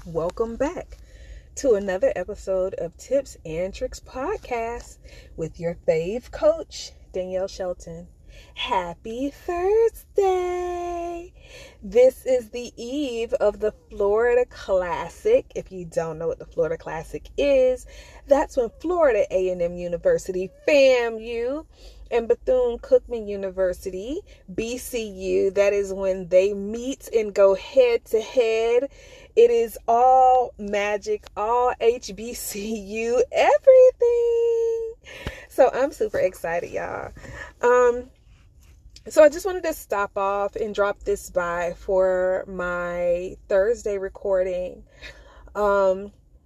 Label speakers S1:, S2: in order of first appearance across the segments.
S1: Welcome back to another episode of Tips and Tricks Podcast with your fave coach, Danielle Shelton. Happy Thursday! This is the eve of the Florida Classic. If you don't know what the Florida Classic is, that's when Florida A&M University, FAMU, and Bethune-Cookman University, BCU, that is when they meet and go head to head. It is all magic, all HBCU, everything. So I'm super excited, y'all. So I just wanted to stop off and drop this by for my Thursday recording. I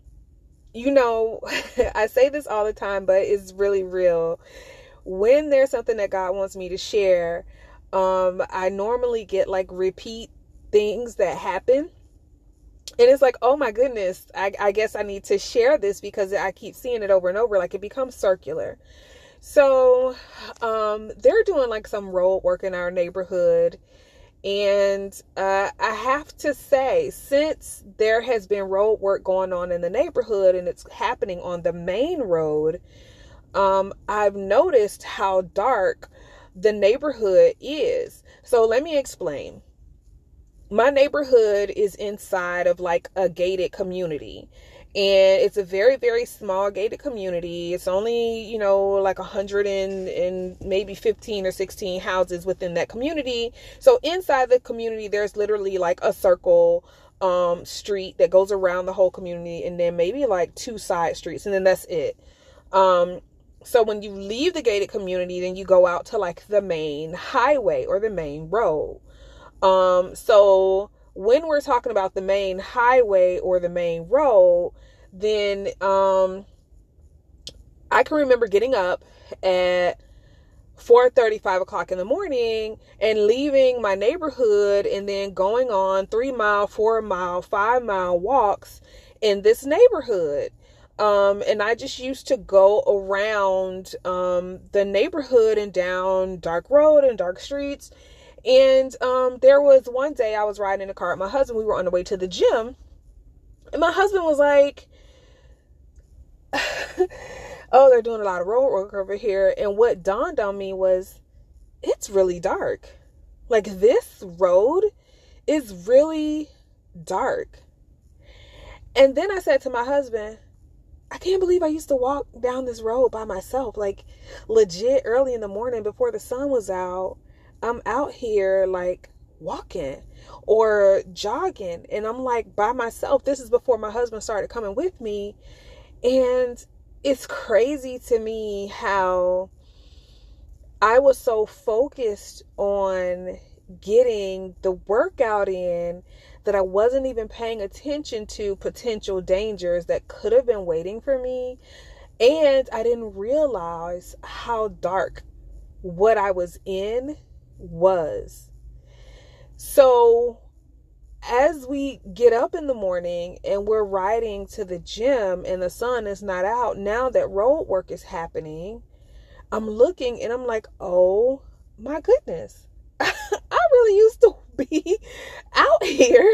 S1: say this all the time, but it's really real. When there's something that God wants me to share, I normally get like repeat things that happen. And it's like, oh my goodness, I guess I need to share this because I keep seeing it over and over. Like it becomes circular. So they're doing like some road work in our neighborhood. And I have to say, since there has been road work going on in the neighborhood and it's happening on the main road, I've noticed how dark the neighborhood is. So let me explain. My neighborhood is inside of like a gated community, and it's a very, very small gated community. It's only, like 100 and maybe 15 or 16 houses within that community. So inside the community, there's literally like a circle street that goes around the whole community, and then maybe like 2 side streets, and then that's it. So when you leave the gated community, then you go out to like the main highway or the main road. So when we're talking about the main highway or the main road, then, I can remember getting up at 4:30, 5 o'clock in the morning and leaving my neighborhood and then going on 3-mile, 4-mile, 5-mile walks in this neighborhood. And I just used to go around, the neighborhood and down dark road and dark streets. And there was one day I was riding in the car with my husband. We were on the way to the gym. And my husband was like, oh, they're doing a lot of road work over here. And what dawned on me was, it's really dark. Like this road is really dark. And then I said to my husband, I can't believe I used to walk down this road by myself. Like legit early in the morning before the sun was out. I'm out here like walking or jogging, and I'm like by myself. This is before my husband started coming with me. And it's crazy to me how I was so focused on getting the workout in that I wasn't even paying attention to potential dangers that could have been waiting for me. And I didn't realize how dark what I was in was. So as we get up in the morning and we're riding to the gym and the sun is not out, now that road work is happening, I'm looking and I'm like, oh my goodness, I really used to be out here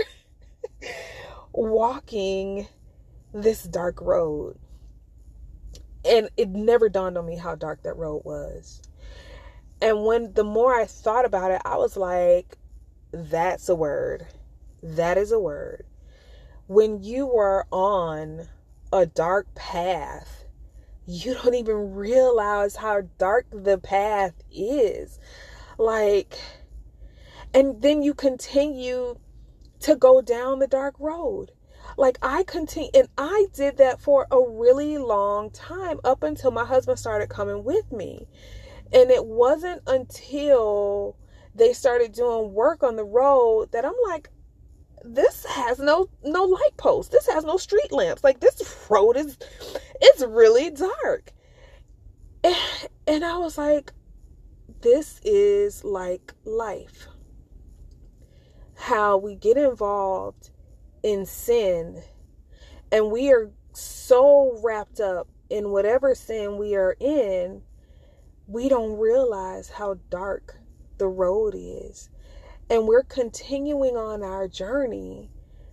S1: walking this dark road. And it never dawned on me how dark that road was. And the more I thought about it, I was like, that's a word. That is a word. When you are on a dark path, you don't even realize how dark the path is. Like, and then you continue to go down the dark road. Like I did that for a really long time up until my husband started coming with me. And it wasn't until they started doing work on the road that I'm like, this has no light post. This has no street lamps. Like this road it's really dark. And I was like, this is like life. How we get involved in sin and we are so wrapped up in whatever sin we are in, we don't realize how dark the road is. And we're continuing on our journey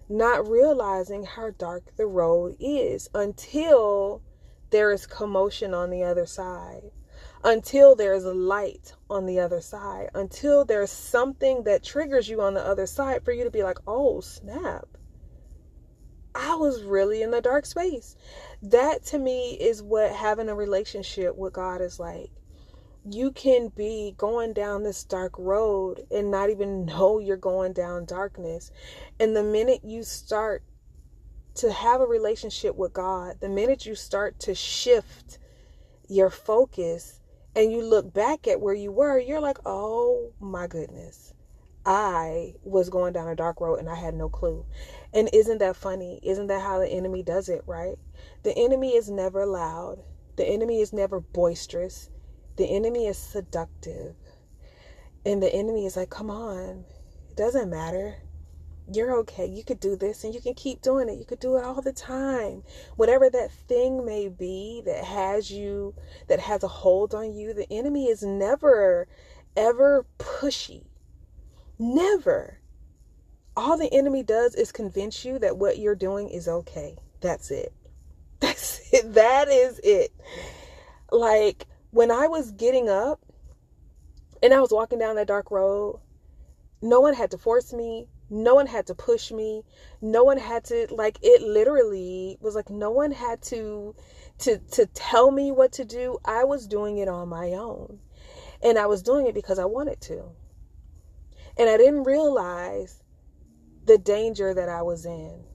S1: not realizing how dark the road is until there is commotion on the other side, until there's light on the other side, until there's something that triggers you on the other side for you to be like, oh, snap. I was really in the dark space. That to me is what having a relationship with God is like. You can be going down this dark road and not even know you're going down darkness. And the minute you start to have a relationship with God, the minute you start to shift your focus and you look back at where you were, you're like, oh my goodness. I was going down a dark road and I had no clue. And isn't that funny? Isn't that how the enemy does it, right? The enemy is never loud. The enemy is never boisterous. The enemy is seductive. And the enemy is like, come on, it doesn't matter. You're okay. You could do this and you can keep doing it. You could do it all the time. Whatever that thing may be that has you, that has a hold on you, the enemy is never, ever pushy. Never. All the enemy does is convince you that what you're doing is okay. That's it. That's it. That is it. Like when I was getting up and I was walking down that dark road, no one had to force me. No one had to push me. No one had to, like, it literally was like no one had to tell me what to do. I was doing it on my own. And I was doing it because I wanted to. And I didn't realize the danger that I was in.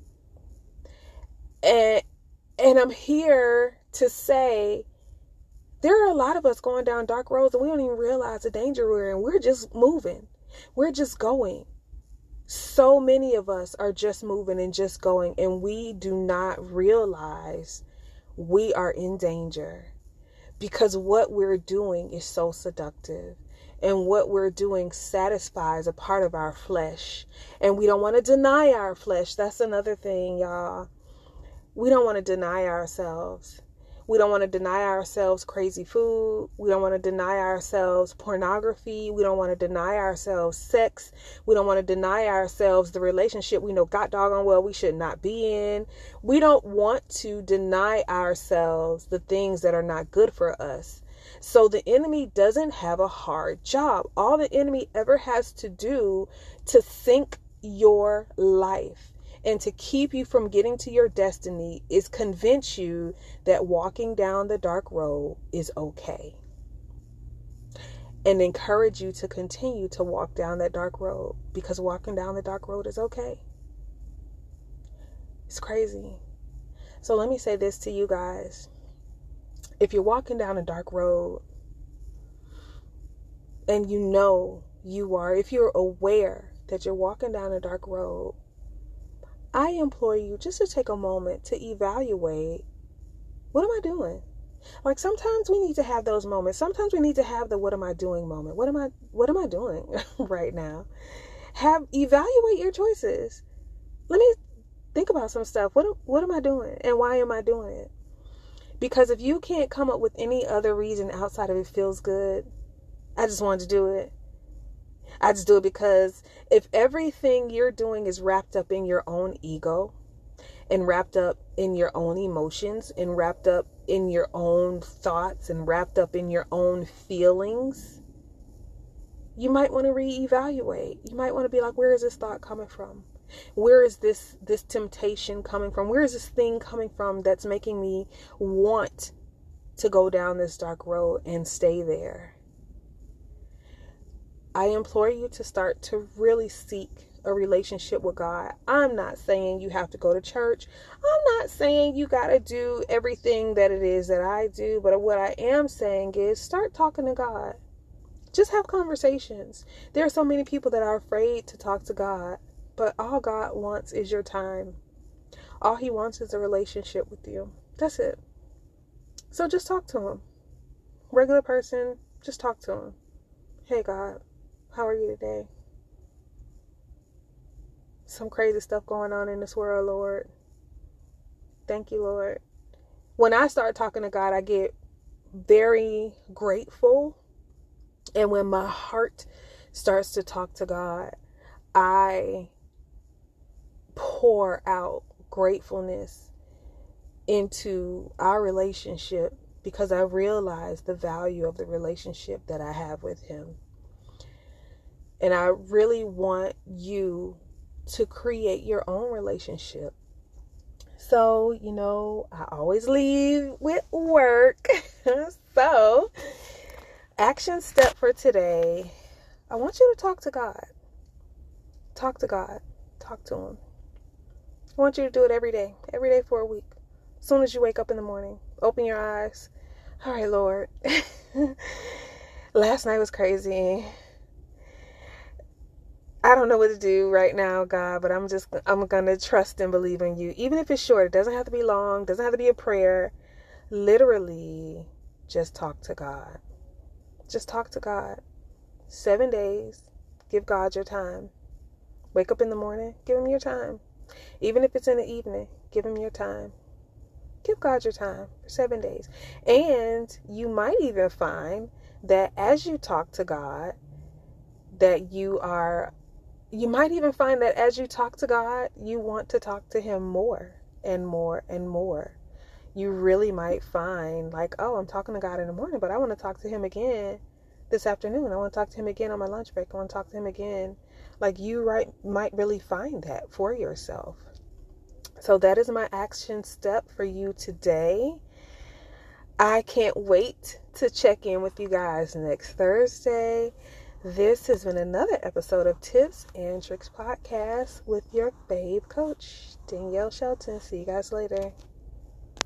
S1: And I'm here to say there are a lot of us going down dark roads and we don't even realize the danger we're in. We're just moving. We're just going. So many of us are just moving and just going, and we do not realize we are in danger because what we're doing is so seductive. And what we're doing satisfies a part of our flesh. And we don't want to deny our flesh. That's another thing, y'all. We don't want to deny ourselves. We don't want to deny ourselves crazy food. We don't want to deny ourselves pornography. We don't want to deny ourselves sex. We don't want to deny ourselves the relationship we know god doggone well we should not be in. We don't want to deny ourselves the things that are not good for us. So the enemy doesn't have a hard job. All the enemy ever has to do to sink your life and to keep you from getting to your destiny is convince you that walking down the dark road is okay. And encourage you to continue to walk down that dark road because walking down the dark road is okay. It's crazy. So let me say this to you guys. If you're walking down a dark road and you know you are, if you're aware that you're walking down a dark road, I implore you just to take a moment to evaluate, what am I doing? Like sometimes we need to have those moments. Sometimes we need to have the what am I doing moment. What am I doing right now? Evaluate your choices. Let me think about some stuff. What am I doing and why am I doing it? Because if you can't come up with any other reason outside of it feels good, I just wanted to do it. I just do it because if everything you're doing is wrapped up in your own ego and wrapped up in your own emotions and wrapped up in your own thoughts and wrapped up in your own feelings, you might want to reevaluate. You might want to be like, where is this thought coming from? Where is this temptation coming from? Where is this thing coming from that's making me want to go down this dark road and stay there? I implore you to start to really seek a relationship with God. I'm not saying you have to go to church. I'm not saying you got to do everything that it is that I do. But what I am saying is start talking to God. Just have conversations. There are so many people that are afraid to talk to God. But all God wants is your time. All he wants is a relationship with you. That's it. So just talk to him. Regular person, just talk to him. Hey God, how are you today? Some crazy stuff going on in this world, Lord. Thank you, Lord. When I start talking to God, I get very grateful. And when my heart starts to talk to God, I pour out gratefulness into our relationship because I realize the value of the relationship that I have with him. And I really want you to create your own relationship. So, I always leave with work. So, action step for today. I want you to talk to God. Talk to God. Talk to him. I want you to do it every day for a week. As soon as you wake up in the morning, open your eyes. All right, Lord. Last night was crazy. I don't know what to do right now, God, but I'm going to trust and believe in you. Even if it's short, it doesn't have to be long, doesn't have to be a prayer. Literally, just talk to God. Just talk to God. 7 days, give God your time. Wake up in the morning, give him your time. Even if it's in the evening, give him your time. Give God your time for 7 days. And you might even find that as you talk to God, you might even find that as you talk to God, you want to talk to him more and more and more. You really might find like, oh, I'm talking to God in the morning, but I want to talk to him again this afternoon. I want to talk to him again on my lunch break. I want to talk to him again. Like might really find that for yourself. So that is my action step for you today. I can't wait to check in with you guys next Thursday. This has been another episode of Tips and Tricks Podcast with your babe coach, Danielle Shelton. See you guys later.